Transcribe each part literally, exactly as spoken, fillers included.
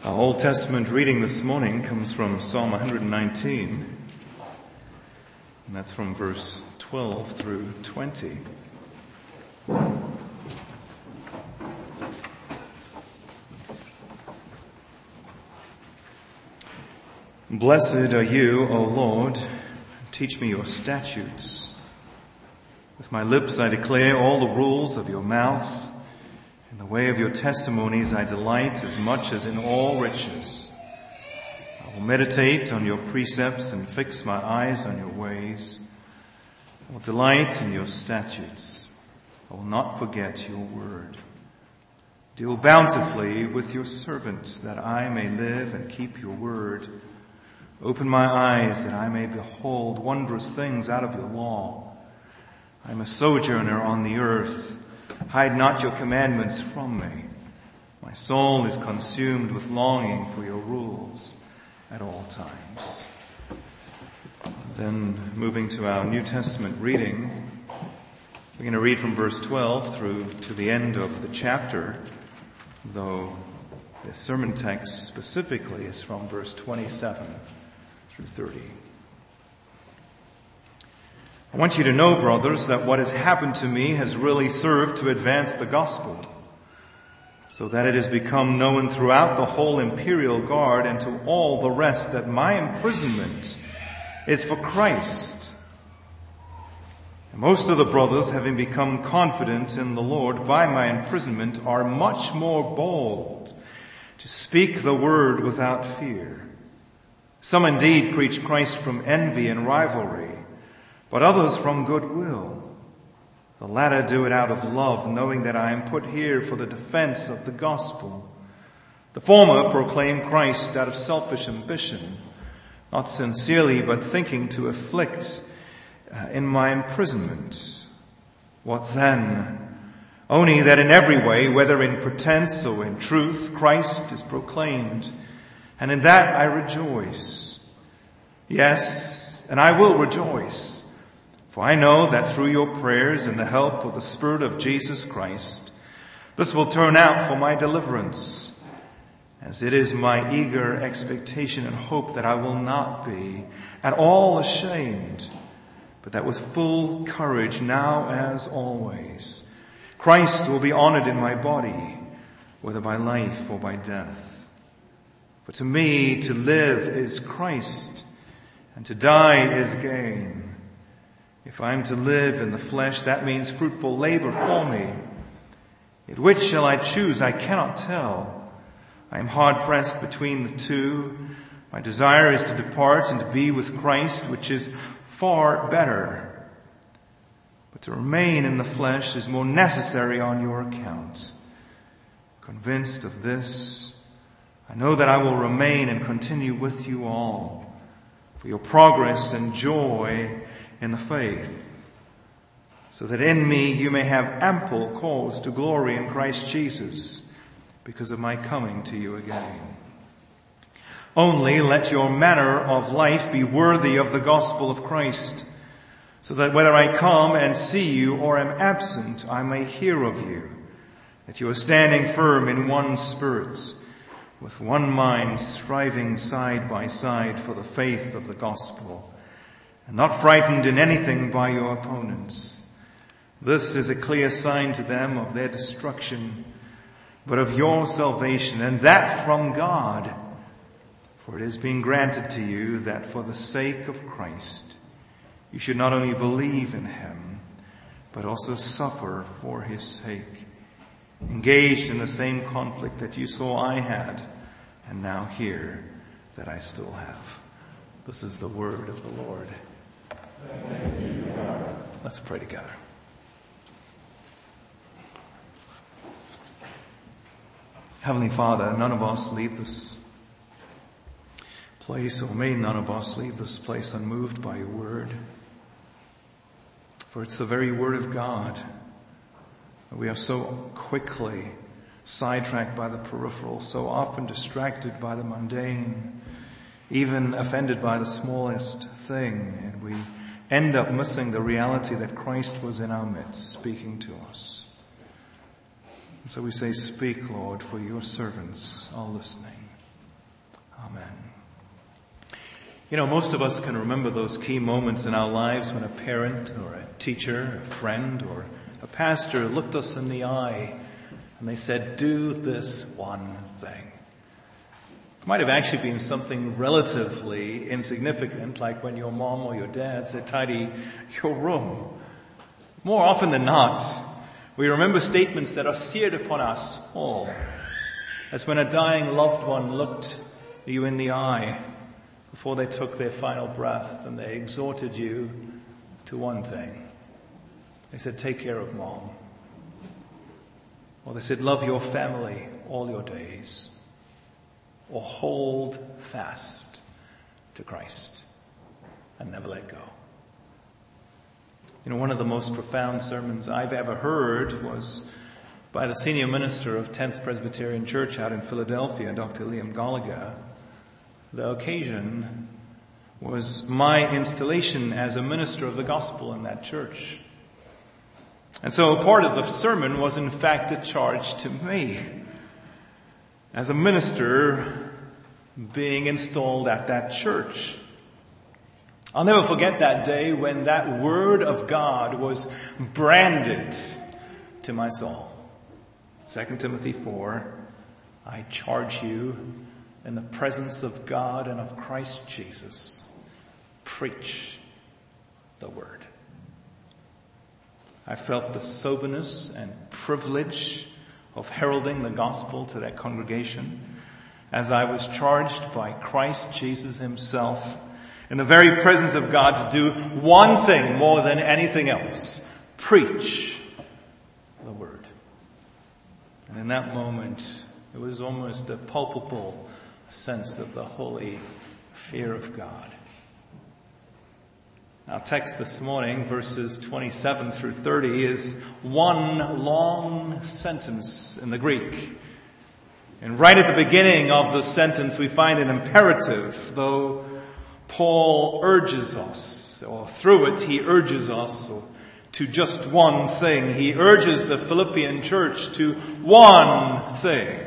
Our Old Testament reading this morning comes from Psalm one nineteen, and that's from verse twelve through twenty. Blessed are you, O Lord, teach me your statutes. With my lips I declare all the rules of your mouth. In the way of your testimonies I delight as much as in all riches. I will meditate on your precepts and fix my eyes on your ways. I will delight in your statutes. I will not forget your word. Deal bountifully with your servants that I may live and keep your word. Open my eyes that I may behold wondrous things out of your law. I am a sojourner on the earth. Hide not your commandments from me. My soul is consumed with longing for your rules at all times. Then, moving to our New Testament reading, we're going to read from verse twelve through to the end of the chapter, though the sermon text specifically is from verse twenty-seven through thirty. I want you to know, brothers, that what has happened to me has really served to advance the gospel, so that it has become known throughout the whole imperial guard and to all the rest that my imprisonment is for Christ. And most of the brothers, having become confident in the Lord by my imprisonment, are much more bold to speak the word without fear. Some indeed preach Christ from envy and rivalry, but others from goodwill. The latter do it out of love, knowing that I am put here for the defense of the gospel. The former proclaim Christ out of selfish ambition, not sincerely, but thinking to afflict uh, in my imprisonment. What then? Only that in every way, whether in pretense or in truth, Christ is proclaimed, and in that I rejoice. Yes, and I will rejoice. For I know that through your prayers and the help of the Spirit of Jesus Christ, this will turn out for my deliverance, as it is my eager expectation and hope that I will not be at all ashamed, but that with full courage, now as always, Christ will be honored in my body, whether by life or by death. For to me to live is Christ, and to die is gain. If I am to live in the flesh, that means fruitful labor for me. Yet which shall I choose? I cannot tell. I am hard pressed between the two. My desire is to depart and to be with Christ, which is far better. But to remain in the flesh is more necessary on your account. Convinced of this, I know that I will remain and continue with you all for your progress and joy in the faith, so that in me you may have ample cause to glory in Christ Jesus because of my coming to you again. Only let your manner of life be worthy of the gospel of Christ, so that whether I come and see you or am absent, I may hear of you, that you are standing firm in one spirit, with one mind, striving side by side for the faith of the gospel, and not frightened in anything by your opponents. This is a clear sign to them of their destruction, but of your salvation, and that from God. For it has been granted to you that for the sake of Christ, you should not only believe in him, but also suffer for his sake, engaged in the same conflict that you saw I had, and now hear that I still have. This is the word of the Lord. Let's pray together. Heavenly Father, none of us leave this place, or may none of us leave this place unmoved by your word. For it's the very word of God. We are so quickly sidetracked by the peripheral, so often distracted by the mundane, even offended by the smallest thing, and we end up missing the reality that Christ was in our midst, speaking to us. And so we say, speak, Lord, for your servants are listening. Amen. You know, most of us can remember those key moments in our lives when a parent or a teacher, a friend, or a pastor looked us in the eye and they said, do this one thing. It might have actually been something relatively insignificant, like when your mom or your dad said, tidy your room. More often than not, we remember statements that are seared upon us all, as when a dying loved one looked you in the eye before they took their final breath and they exhorted you to one thing. They said, take care of mom. Or they said, love your family all your days. Or hold fast to Christ and never let go. You know, one of the most profound sermons I've ever heard was by the senior minister of tenth Presbyterian Church out in Philadelphia, Doctor Liam Gallagher. The occasion was my installation as a minister of the gospel in that church. And so part of the sermon was in fact a charge to me as a minister being installed at that church. I'll never forget that day when that word of God was branded to my soul. Second Timothy four, I charge you in the presence of God and of Christ Jesus, preach the word. I felt the soberness and privilege of heralding the gospel to that congregation as I was charged by Christ Jesus himself in the very presence of God to do one thing more than anything else: preach the word. And in that moment, it was almost a palpable sense of the holy fear of God. Our text this morning, verses twenty-seven through thirty, is one long sentence in the Greek. And right at the beginning of the sentence, we find an imperative, though Paul urges us, or through it he urges us to just one thing. He urges the Philippian church to one thing.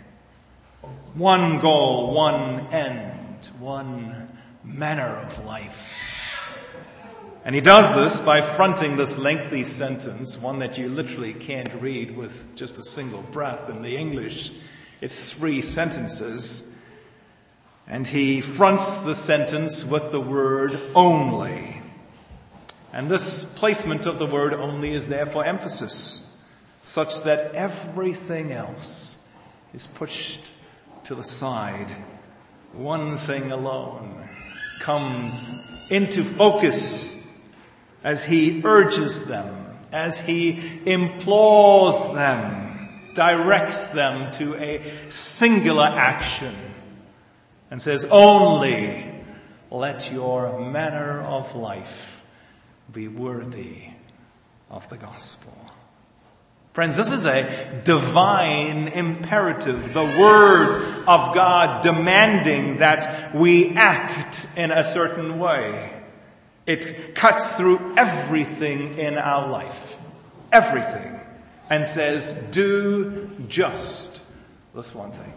One goal, one end, one manner of life. And he does this by fronting this lengthy sentence, one that you literally can't read with just a single breath in the English. It's three sentences. And he fronts the sentence with the word only. And this placement of the word only is there for emphasis, such that everything else is pushed to the side. One thing alone comes into focus as he urges them, as he implores them, directs them to a singular action, and says, only let your manner of life be worthy of the gospel. Friends, this is a divine imperative, the word of God demanding that we act in a certain way. It cuts through everything in our life, everything, and says, do just this one thing.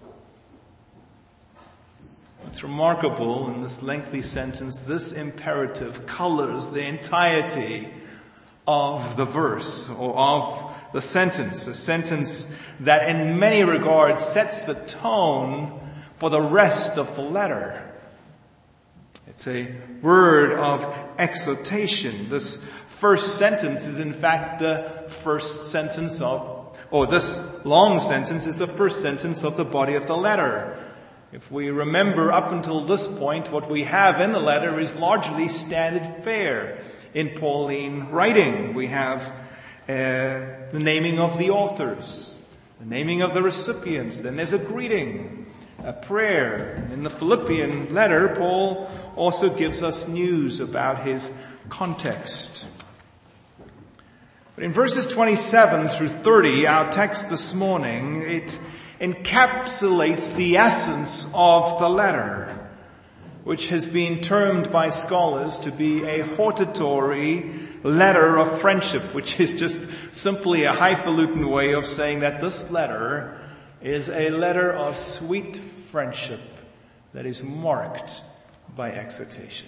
It's remarkable in this lengthy sentence, this imperative colors the entirety of the verse or of the sentence, a sentence that in many regards sets the tone for the rest of the letter. It's a word of exhortation. This first sentence is in fact the first sentence of, or this long sentence is the first sentence of the body of the letter. If we remember up until this point, what we have in the letter is largely standard fare in Pauline writing. We have uh, the naming of the authors, the naming of the recipients, then there's a greeting, a prayer. In the Philippian letter, Paul also gives us news about his context. But in verses twenty-seven through thirty, our text this morning, it encapsulates the essence of the letter, which has been termed by scholars to be a hortatory letter of friendship, which is just simply a highfalutin way of saying that this letter is a letter of sweet friendship that is marked by exhortation.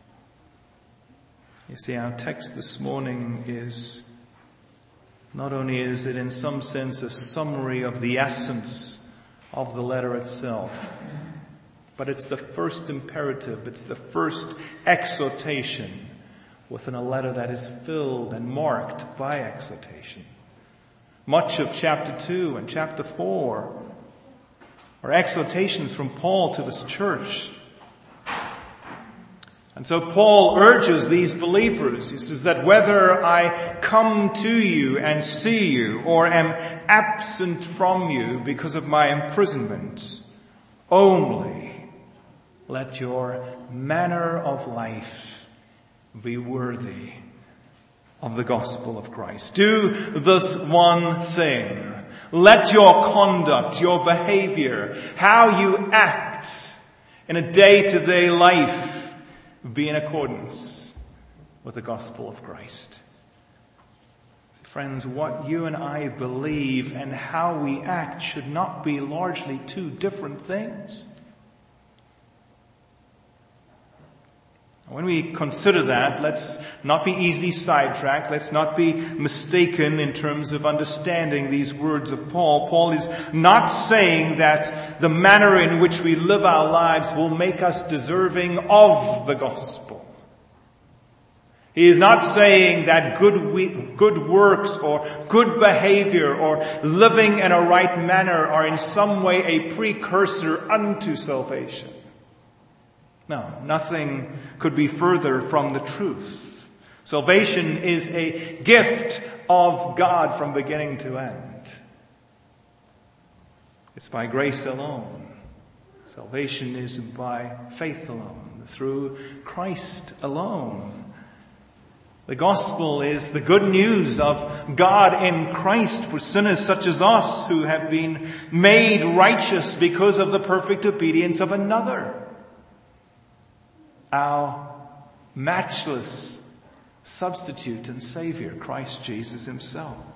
You see, our text this morning is, not only is it in some sense a summary of the essence of the letter itself, but it's the first imperative, it's the first exhortation within a letter that is filled and marked by exhortation. Much of chapter two and chapter four are exhortations from Paul to this church. And so Paul urges these believers. He says that whether I come to you and see you or am absent from you because of my imprisonment, only let your manner of life be worthy of the gospel of Christ. Do this one thing. Let your conduct, your behavior, how you act in a day-to-day life be in accordance with the gospel of Christ. Friends, what you and I believe and how we act should not be largely two different things. When we consider that, let's not be easily sidetracked. Let's not be mistaken in terms of understanding these words of Paul. Paul is not saying that the manner in which we live our lives will make us deserving of the gospel. He is not saying that good we, good works or good behavior or living in a right manner are in some way a precursor unto salvation. No, nothing could be further from the truth. Salvation is a gift of God from beginning to end. It's by grace alone. Salvation is by faith alone, through Christ alone. The gospel is the good news of God in Christ for sinners such as us who have been made righteous because of the perfect obedience of another. Our matchless substitute and Savior, Christ Jesus himself.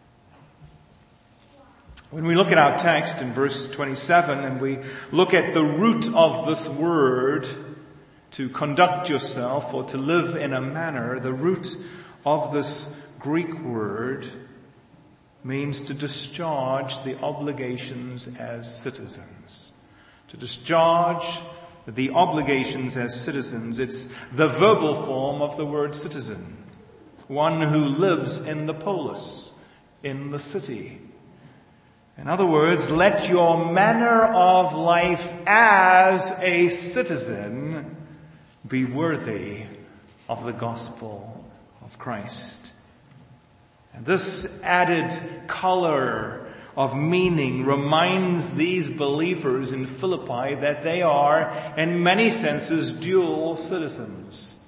When we look at our text in verse twenty-seven and we look at the root of this word, to conduct yourself or to live in a manner, the root of this Greek word means to discharge the obligations as citizens. To discharge the obligations as citizens. It's the verbal form of the word citizen. One who lives in the polis, in the city. In other words, let your manner of life as a citizen be worthy of the gospel of Christ. And this added color of meaning reminds these believers in Philippi that they are, in many senses, dual citizens.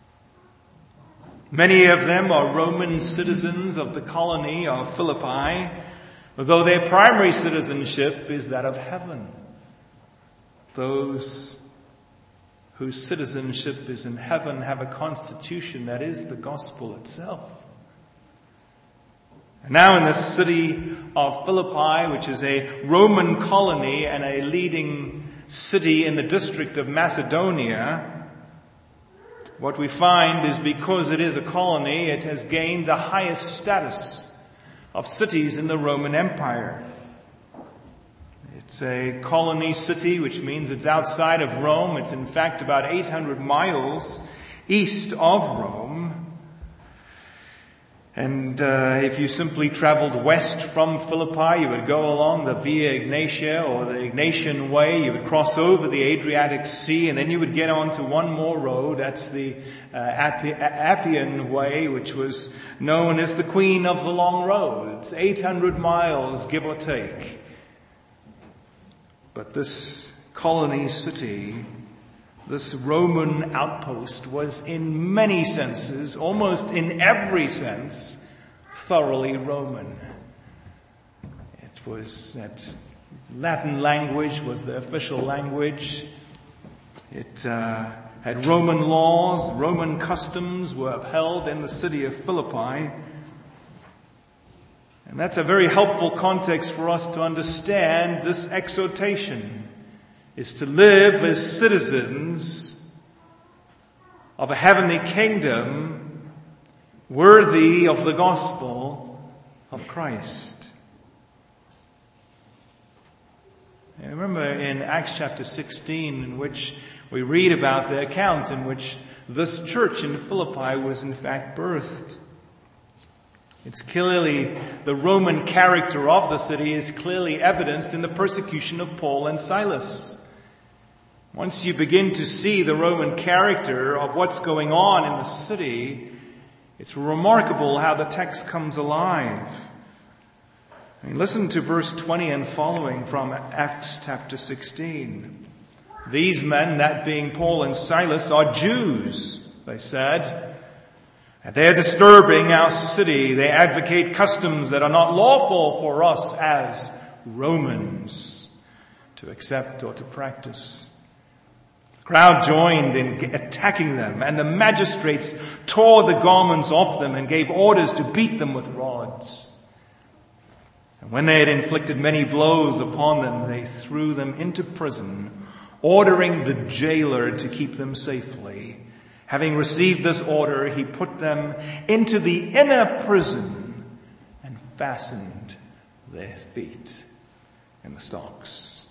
Many of them are Roman citizens of the colony of Philippi, though their primary citizenship is that of heaven. Those whose citizenship is in heaven have a constitution that is the gospel itself. Now in the city of Philippi, which is a Roman colony and a leading city in the district of Macedonia, what we find is because it is a colony, it has gained the highest status of cities in the Roman Empire. It's a colony city, which means it's outside of Rome. It's in fact about eight hundred miles east of Rome. And uh, if you simply traveled west from Philippi, you would go along the Via Ignatia or the Ignatian Way. You would cross over the Adriatic Sea, and then you would get onto one more road. That's the uh, Appi- Appian Way, which was known as the Queen of the Long Road. It's eight hundred miles, give or take. But this colony city, this Roman outpost, was in many senses, almost in every sense, thoroughly Roman. It was that Latin language was the official language. It uh, had Roman laws, Roman customs were upheld in the city of Philippi. And that's a very helpful context for us to understand this exhortation is to live as citizens of a heavenly kingdom worthy of the gospel of Christ. And remember in Acts chapter sixteen, in which we read about the account in which this church in Philippi was in fact birthed. It's clearly, the Roman character of the city is clearly evidenced in the persecution of Paul and Silas. Once you begin to see the Roman character of what's going on in the city, it's remarkable how the text comes alive. I mean, listen to verse twenty and following from Acts chapter sixteen. These men, that being Paul and Silas, are Jews, they said. And they are disturbing our city. They advocate customs that are not lawful for us as Romans to accept or to practice. The crowd joined in attacking them, and the magistrates tore the garments off them and gave orders to beat them with rods. And when they had inflicted many blows upon them, they threw them into prison, ordering the jailer to keep them safely. Having received this order, he put them into the inner prison and fastened their feet in the stocks.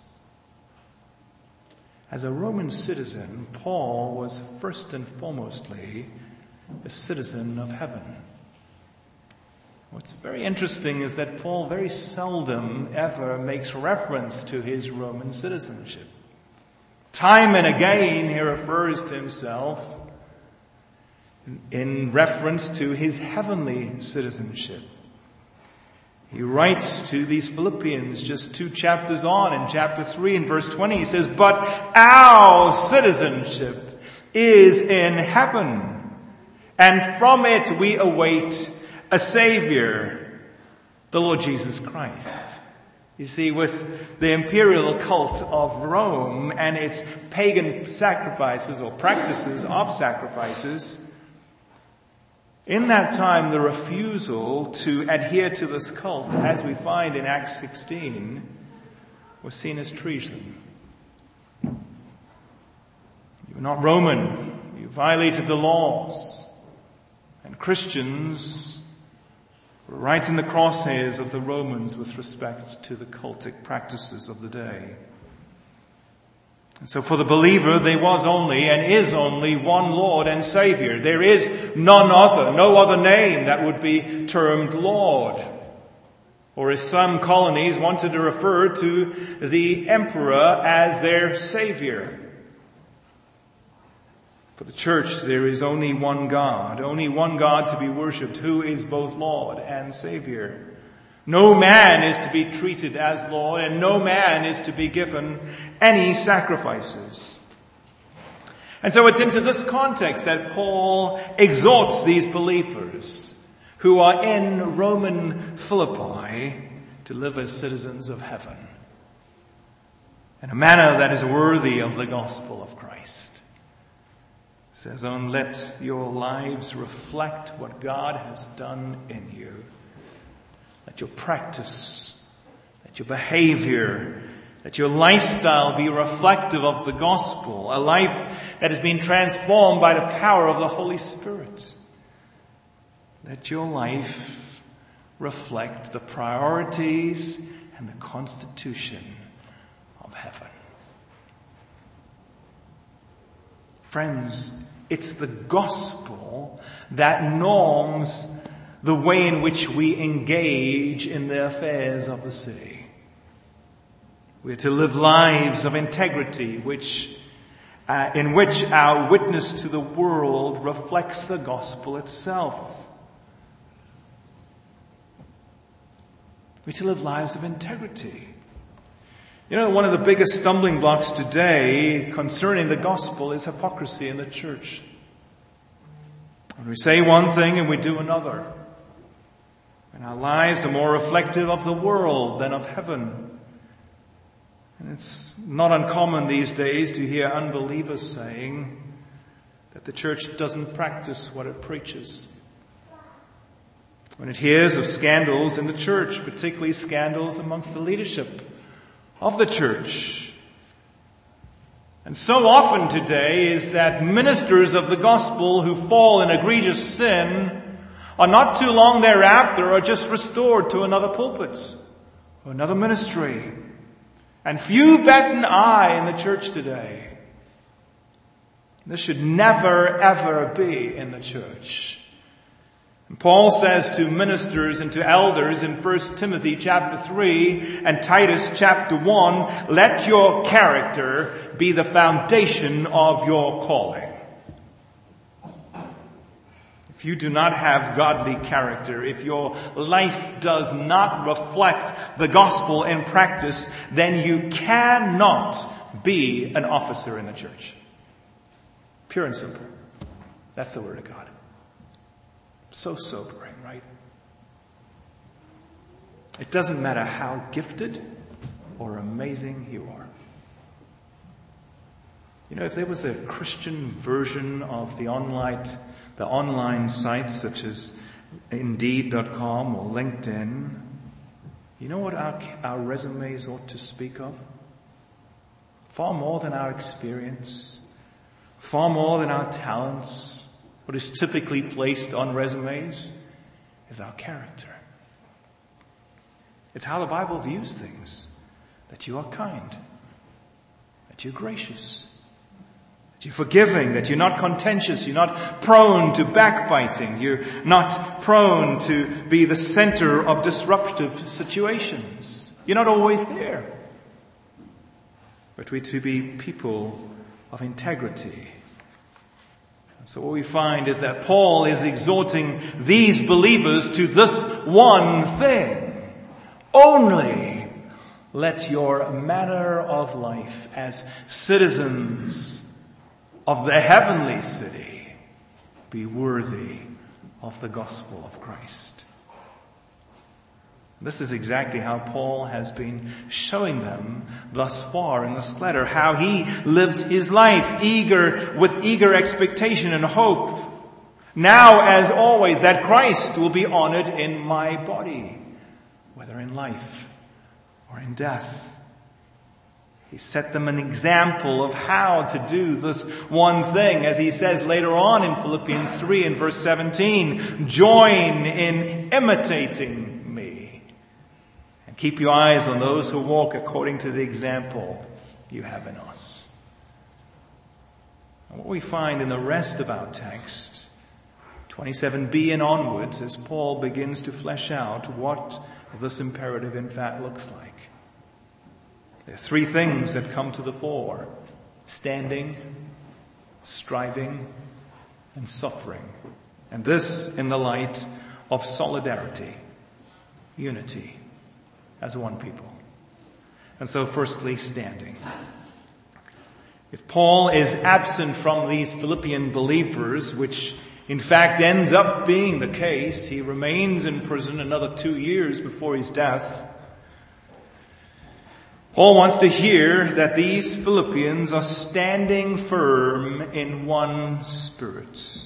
As a Roman citizen, Paul was first and foremostly a citizen of heaven. What's very interesting is that Paul very seldom ever makes reference to his Roman citizenship. Time and again he refers to himself in reference to his heavenly citizenship. He writes to these Philippians just two chapters on, in chapter three and verse twenty, he says, "But our citizenship is in heaven, and from it we await a Savior, the Lord Jesus Christ." You see, with the imperial cult of Rome and its pagan sacrifices or practices of sacrifices, in that time, the refusal to adhere to this cult, as we find in Acts sixteen, was seen as treason. You're not Roman. You violated the laws. And Christians were right in the crosshairs of the Romans with respect to the cultic practices of the day. And so for the believer, there was only and is only one Lord and Savior. There is none other, no other name that would be termed Lord. Or as some colonies wanted to refer to the emperor as their Savior. For the church, there is only one God, only one God to be worshipped, who is both Lord and Savior. No man is to be treated as Lord, and no man is to be given any sacrifices. And so it's into this context that Paul exhorts these believers who are in Roman Philippi to live as citizens of heaven in a manner that is worthy of the gospel of Christ. It says, "And let your lives reflect what God has done in you. Let your practice, let your behavior, let your lifestyle be reflective of the gospel, a life that has been transformed by the power of the Holy Spirit. Let your life reflect the priorities and the constitution of heaven." Friends, it's the gospel that norms the way in which we engage in the affairs of the city. We are to live lives of integrity, which, uh, in which our witness to the world reflects the gospel itself. We are to live lives of integrity. You know, one of the biggest stumbling blocks today concerning the gospel is hypocrisy in the church. When we say one thing and we do another. And our lives are more reflective of the world than of heaven. And it's not uncommon these days to hear unbelievers saying that the church doesn't practice what it preaches. When it hears of scandals in the church, particularly scandals amongst the leadership of the church, And so often today is that ministers of the gospel who fall in egregious sin are not too long thereafter are just restored to another pulpit or another ministry. And few bat an eye in the church today. This should never, ever be in the church. And Paul says to ministers and to elders in First Timothy chapter three and Titus chapter one, let your character be the foundation of your calling. If you do not have godly character, if your life does not reflect the gospel in practice, then you cannot be an officer in the church. Pure and simple. That's the word of God. So sobering, right? It doesn't matter how gifted or amazing you are. You know, if there was a Christian version of the online, the online sites such as Indeed dot com or LinkedIn, you know what our, our resumes ought to speak of? Far more than our experience. Far more than our talents, what is typically placed on resumes is our character. It's how the Bible views things. That you are kind, that you're gracious, that you're forgiving, that you're not contentious, you're not prone to backbiting, you're not prone to be the center of disruptive situations. You're not always there. But we're to be people of integrity. So what we find is that Paul is exhorting these believers to this one thing. Only let your manner of life as citizens of the heavenly city be worthy of the gospel of Christ. This is exactly how Paul has been showing them thus far in this letter, how he lives his life eager with eager expectation and hope. Now, as always, that Christ will be honored in my body, whether in life or in death. He set them an example of how to do this one thing, as he says later on in Philippians three and verse seventeen, join in imitating. Keep your eyes on those who walk according to the example you have in us. And what we find in the rest of our text, twenty-seven b and onwards, as Paul begins to flesh out what this imperative in fact looks like. There are three things that come to the fore: standing, striving, and suffering. And this in the light of solidarity, unity, as one people. And so firstly, standing. If Paul is absent from these Philippian believers, which in fact ends up being the case, he remains in prison another two years before his death. Paul wants to hear that these Philippians are standing firm in one spirit.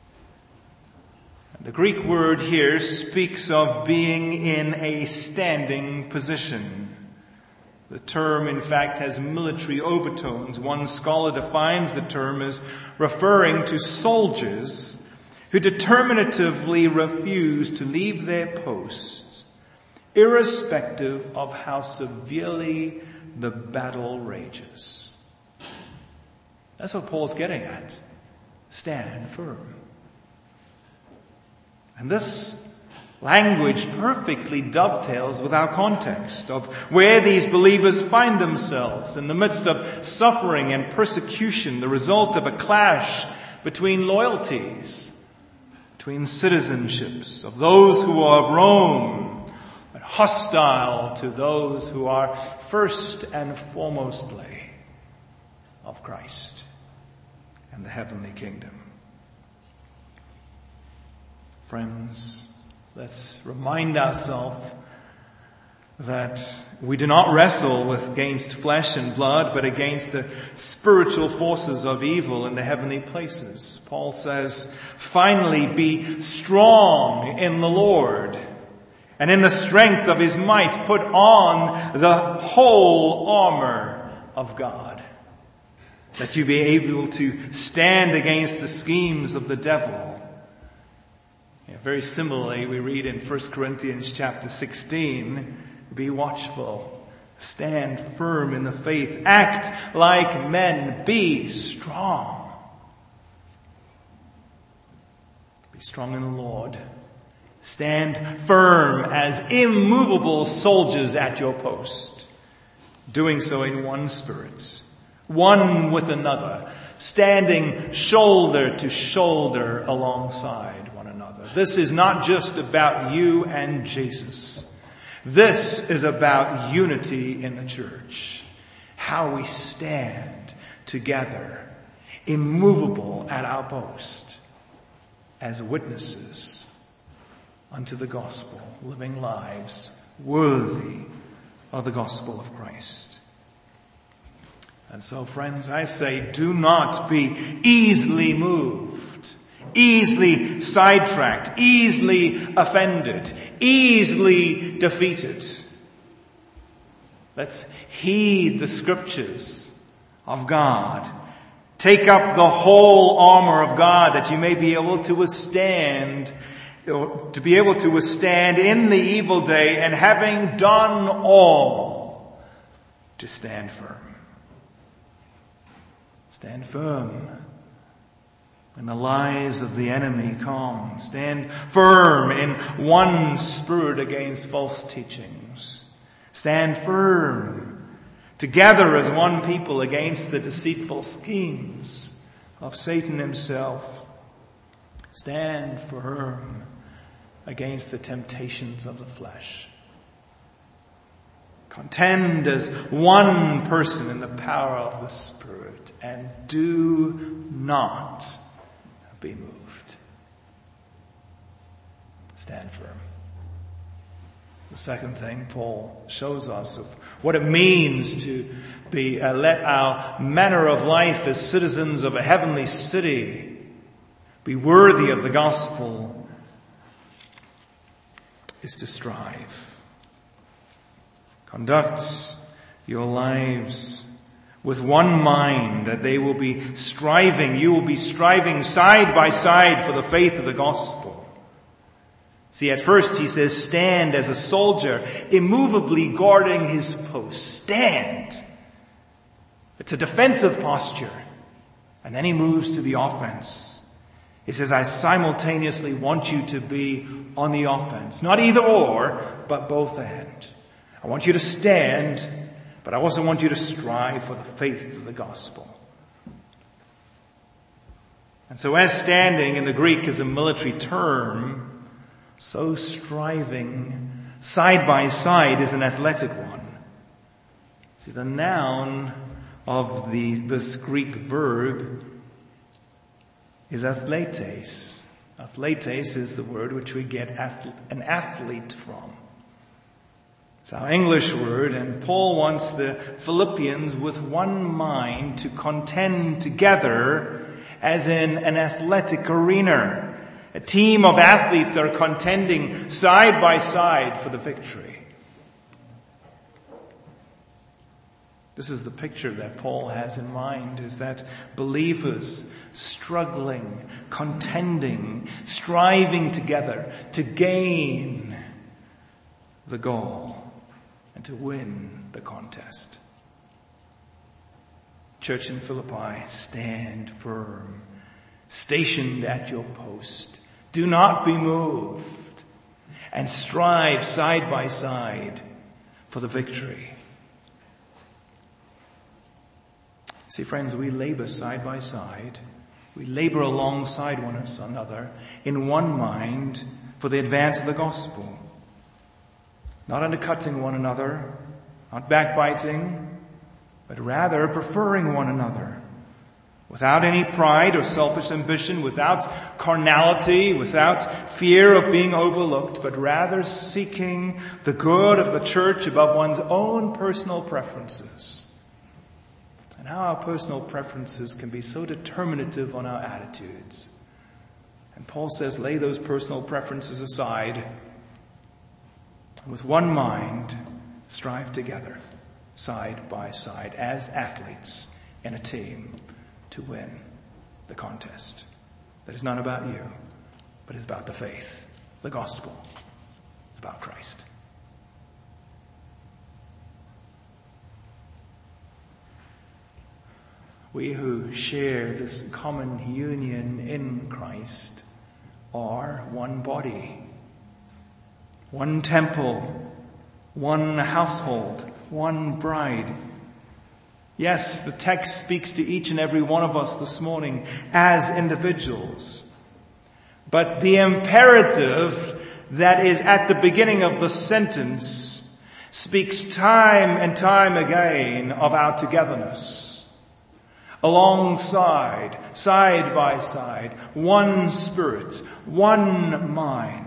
The Greek word here speaks of being in a standing position. The term, in fact, has military overtones. One scholar defines the term as referring to soldiers who determinatively refuse to leave their posts, irrespective of how severely the battle rages. That's what Paul's getting at. Stand firm. And this language perfectly dovetails with our context of where these believers find themselves in the midst of suffering and persecution, the result of a clash between loyalties, between citizenships of those who are of Rome, and hostile to those who are first and foremostly of Christ and the heavenly kingdom. Friends, let's remind ourselves that we do not wrestle with against flesh and blood, but against the spiritual forces of evil in the heavenly places. Paul says, finally, be strong in the Lord, and in the strength of his might put on the whole armor of God. that you be able to stand against the schemes of the devil. Yeah, very similarly, we read in First Corinthians chapter sixteen, be watchful, stand firm in the faith, act like men, be strong. Be strong in the Lord. Stand firm as immovable soldiers at your post, doing so in one spirit, one with another, standing shoulder to shoulder alongside one another. This is not just about you and Jesus. This is about unity in the church. How we stand together, immovable at our post, as witnesses unto the gospel, living lives worthy of the gospel of Christ. And so, friends, I say, do not be easily moved, easily sidetracked, easily offended, easily defeated. Let's heed the scriptures of God. Take up the whole armor of God that you may be able to withstand to be able to withstand in the evil day, and having done all, to stand firm. Stand firm when the lies of the enemy come. Stand firm in one spirit against false teachings. Stand firm together as one people against the deceitful schemes of Satan himself. Stand firm against the temptations of the flesh. Contend as one person in the power of the Spirit, and do not be moved. Stand firm. The second thing Paul shows us of what it means to be uh, let our manner of life as citizens of a heavenly city be worthy of the gospel is to strive. Conduct your lives with one mind, that they will be striving, you will be striving side by side for the faith of the gospel. See, at first he says, stand as a soldier, immovably guarding his post. Stand. It's a defensive posture. And then he moves to the offense. He says, I simultaneously want you to be on the offense. Not either or, but both and. I want you to stand, but I also want you to strive for the faith of the gospel. And so as standing in the Greek is a military term, so striving side by side is an athletic one. See, the noun of the this Greek verb is athletes. Athletes is the word which we get ath- an athlete from. It's our English word, and Paul wants the Philippians with one mind to contend together as in an athletic arena. A team of athletes are contending side by side for the victory. This is the picture that Paul has in mind, is that believers struggling, contending, striving together to gain the goal and to win the contest. Church in Philippi, stand firm, stationed at your post. Do not be moved, and strive side by side for the victory. See, friends, we labor side by side. We labor alongside one another in one mind for the advance of the gospel. Not undercutting one another, not backbiting, but rather preferring one another. Without any pride or selfish ambition, without carnality, without fear of being overlooked, but rather seeking the good of the church above one's own personal preferences. And how our personal preferences can be so determinative on our attitudes. And Paul says, lay those personal preferences aside. With one mind, strive together, side by side, as athletes in a team to win the contest. That is not about you, but it's about the faith, the gospel. It's about Christ. We who share this common union in Christ are one body, one temple, one household, one bride. Yes, the text speaks to each and every one of us this morning as individuals. But the imperative that is at the beginning of the sentence speaks time and time again of our togetherness. Alongside, side by side, one spirit, one mind.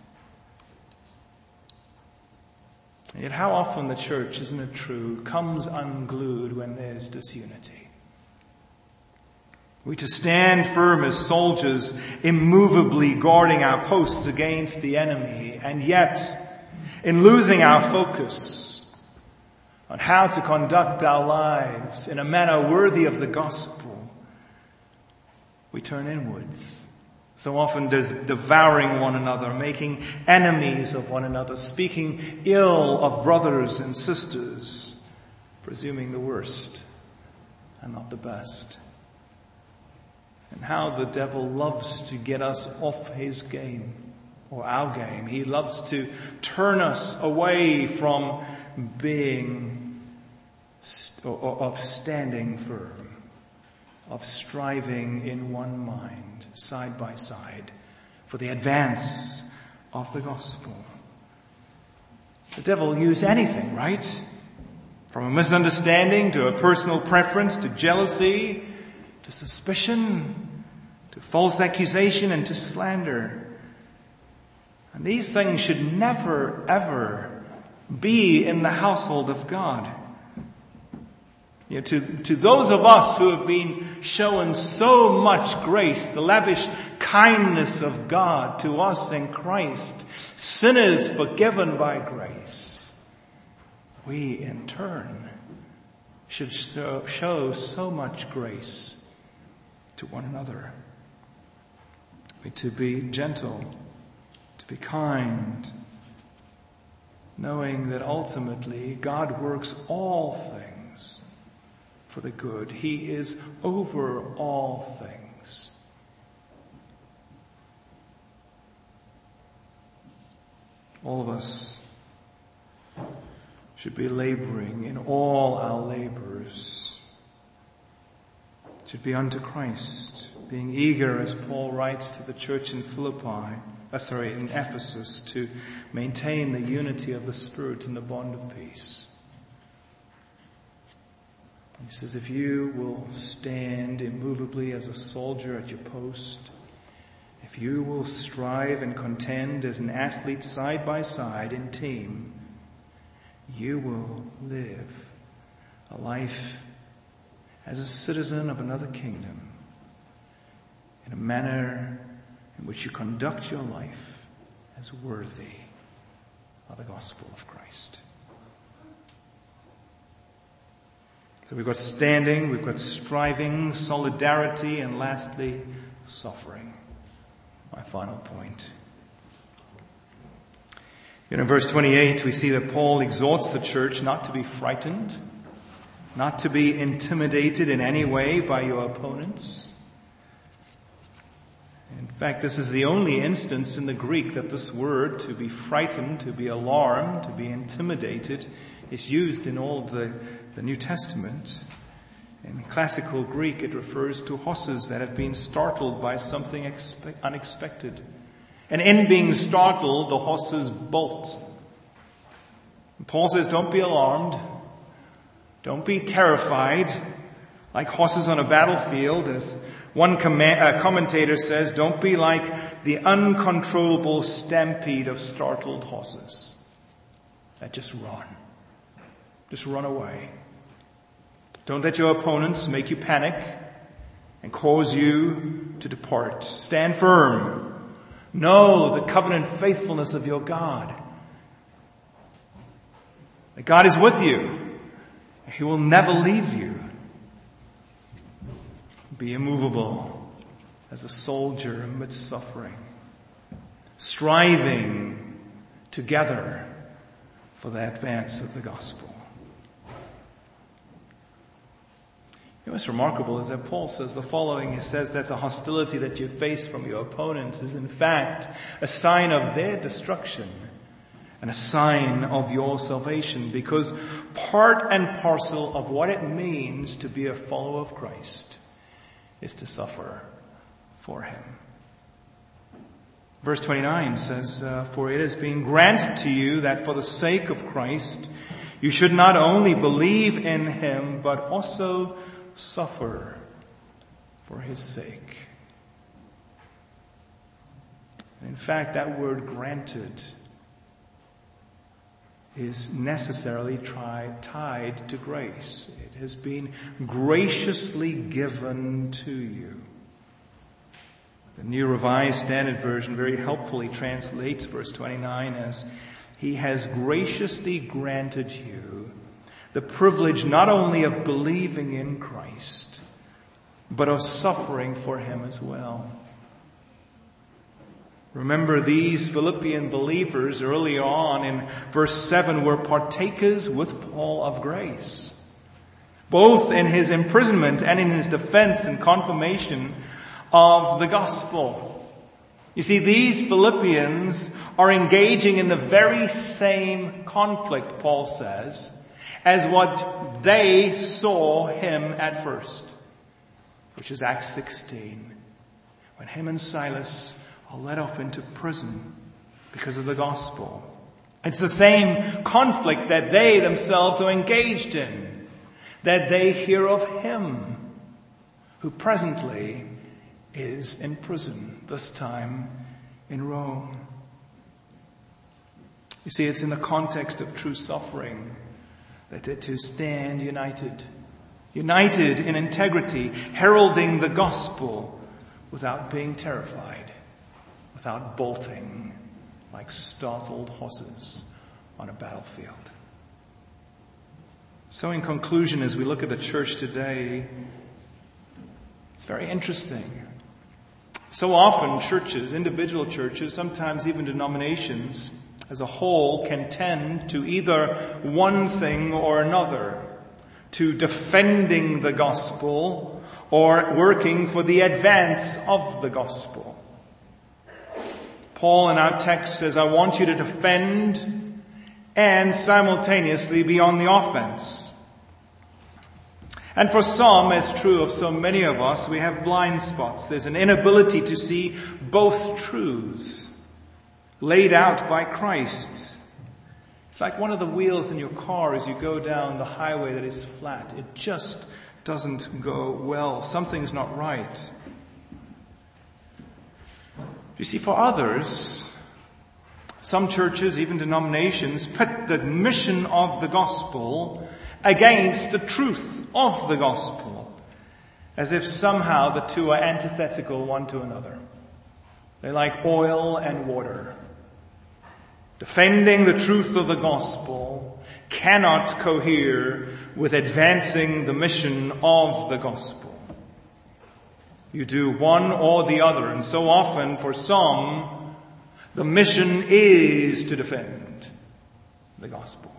And yet how often the church, isn't it true, comes unglued when there's disunity. We to stand firm as soldiers, immovably guarding our posts against the enemy, and yet, in losing our focus on how to conduct our lives in a manner worthy of the gospel, we turn inwards. So often devouring one another, making enemies of one another, speaking ill of brothers and sisters, presuming the worst and not the best. And how the devil loves to get us off his game, or our game. He loves to turn us away from being, or of standing firm, of striving in one mind, side by side, for the advance of the gospel. The devil will use anything, right? From a misunderstanding to a personal preference to jealousy to suspicion to false accusation and to slander. And these things should never, ever be in the household of God. You know, to, to those of us who have been shown so much grace, the lavish kindness of God to us in Christ, sinners forgiven by grace, we in turn should show, show so much grace to one another. We to be gentle, to be kind, knowing that ultimately God works all things for the good. He is over all things. All of us should be laboring in all our labors. Should be unto Christ, being eager, as Paul writes to the church in Philippi, uh, sorry, in Ephesus, to maintain the unity of the Spirit in the bond of peace. He says, if you will stand immovably as a soldier at your post, if you will strive and contend as an athlete side by side in team, you will live a life as a citizen of another kingdom in a manner in which you conduct your life as worthy of the gospel of Christ. So we've got standing, we've got striving, solidarity, and lastly, suffering. My final point. In verse twenty-eight, we see that Paul exhorts the church not to be frightened, not to be intimidated in any way by your opponents. In fact, this is the only instance in the Greek that this word, to be frightened, to be alarmed, to be intimidated, is used in all of the, the New Testament. In classical Greek, it refers to horses that have been startled by something expe- unexpected. And in being startled, the horses bolt. And Paul says, don't be alarmed. Don't be terrified like horses on a battlefield. As one com- uh, commentator says, don't be like the uncontrollable stampede of startled horses that just run. Just run away. Don't let your opponents make you panic and cause you to depart. Stand firm. Know the covenant faithfulness of your God. That God is with you. He will never leave you. Be immovable as a soldier amidst suffering, striving together for the advance of the gospel. What's remarkable is that Paul says the following. He says that the hostility that you face from your opponents is in fact a sign of their destruction and a sign of your salvation, because part and parcel of what it means to be a follower of Christ is to suffer for him. Verse twenty-nine says, uh, For it has been granted to you that for the sake of Christ you should not only believe in him, but also suffer for his sake. In fact, that word granted is necessarily tri- tied to grace. It has been graciously given to you. The New Revised Standard Version very helpfully translates verse twenty-nine as, He has graciously granted you the privilege not only of believing in Christ, but of suffering for him as well. Remember, these Philippian believers earlier on in verse seven were partakers with Paul of grace, both in his imprisonment and in his defense and confirmation of the gospel. You see, these Philippians are engaging in the very same conflict, Paul says, as what they saw him at first, which is Acts sixteen, when him and Silas are led off into prison because of the gospel. It's the same conflict that they themselves are engaged in, that they hear of him who presently is in prison, this time in Rome. You see, it's in the context of true suffering that they're to stand united, united in integrity, heralding the gospel without being terrified, without bolting like startled horses on a battlefield. So in conclusion, as we look at the church today, it's very interesting. So often churches, individual churches, sometimes even denominations as a whole, can tend to either one thing or another, to defending the gospel or working for the advance of the gospel. Paul in our text says, I want you to defend and simultaneously be on the offense. And for some, as true of so many of us, we have blind spots. There's an inability to see both truths laid out by Christ. It's like one of the wheels in your car as you go down the highway that is flat. It just doesn't go well. Something's not right. You see, for others, some churches, even denominations, put the mission of the gospel against the truth of the gospel, as if somehow the two are antithetical one to another. They're like oil and water. Defending the truth of the gospel cannot cohere with advancing the mission of the gospel. You do one or the other, and so often for some, the mission is to defend the gospel.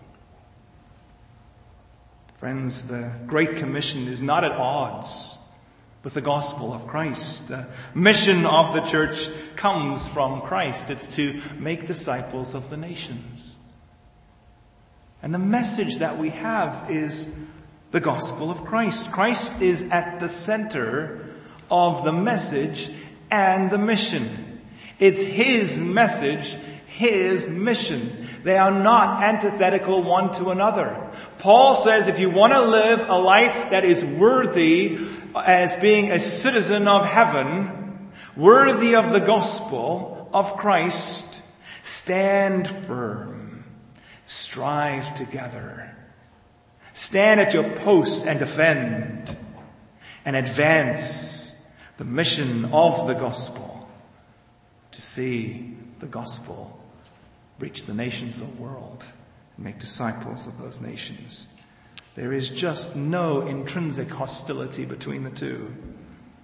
Friends, the Great Commission is not at odds with the gospel of Christ. The mission of the church comes from Christ. It's to make disciples of the nations. And the message that we have is the gospel of Christ. Christ is at the center of the message and the mission. It's his message, his mission. They are not antithetical one to another. Paul says if you want to live a life that is worthy as being a citizen of heaven, worthy of the gospel of Christ, stand firm, strive together, stand at your post and defend and advance the mission of the gospel to see the gospel reach the nations of the world and make disciples of those nations. There is just no intrinsic hostility between the two.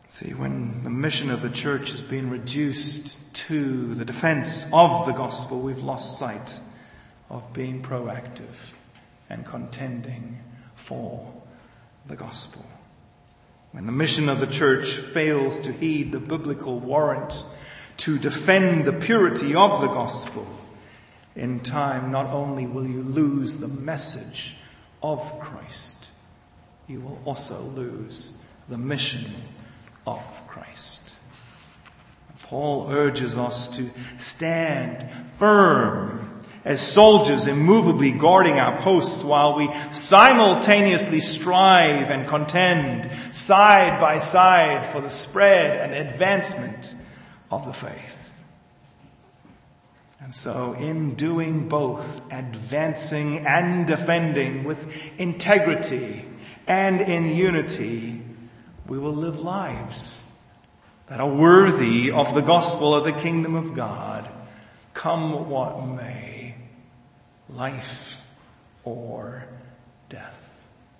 See, when the mission of the church has been reduced to the defense of the gospel, we've lost sight of being proactive and contending for the gospel. When the mission of the church fails to heed the biblical warrant to defend the purity of the gospel, in time not only will you lose the message of Christ, you will also lose the mission of Christ. Paul urges us to stand firm as soldiers immovably guarding our posts while we simultaneously strive and contend side by side for the spread and advancement of the faith. And so in doing both, advancing and defending with integrity and in unity, we will live lives that are worthy of the gospel of the kingdom of God, come what may, life or death.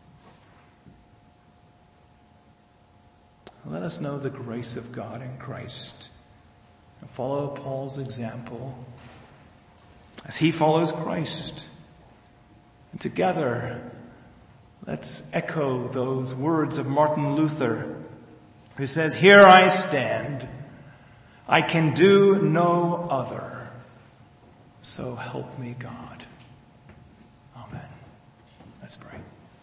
Let us know the grace of God in Christ and follow Paul's example as he follows Christ. And together, let's echo those words of Martin Luther, who says, "Here I stand, I can do no other, so help me God." Amen. Let's pray.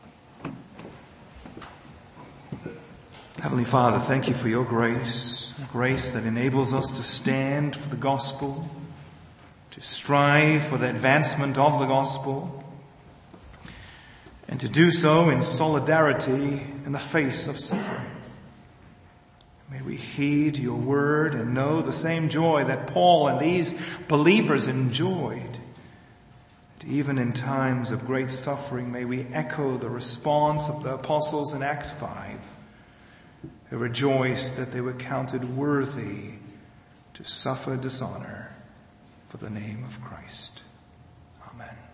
Heavenly Father, thank you for your grace, grace that enables us to stand for the gospel, to strive for the advancement of the gospel, and to do so in solidarity in the face of suffering. May we heed your word and know the same joy that Paul and these believers enjoyed. And even in times of great suffering, may we echo the response of the apostles in Acts five, who rejoiced that they were counted worthy to suffer dishonor for the name of Christ. Amen.